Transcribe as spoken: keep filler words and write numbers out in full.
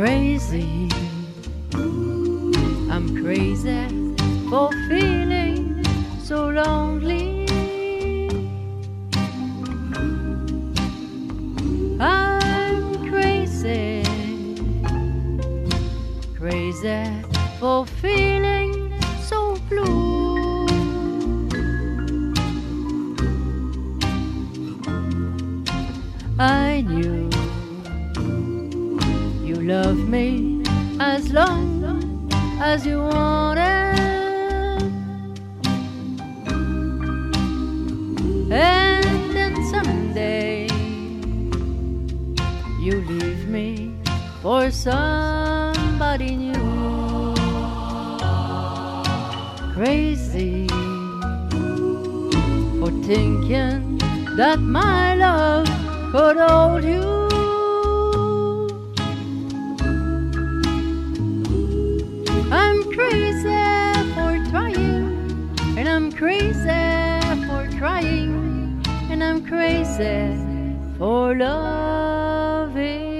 crazy. I'm crazy for feeling so lonely. I'm crazy, crazy for feeling so blue. I knew you loved me as long as you wanted, and then someday you leave me for somebody new. Crazy for thinking that my love could hold you. I'm crazy for trying, and I'm crazy for trying, and I'm crazy for loving.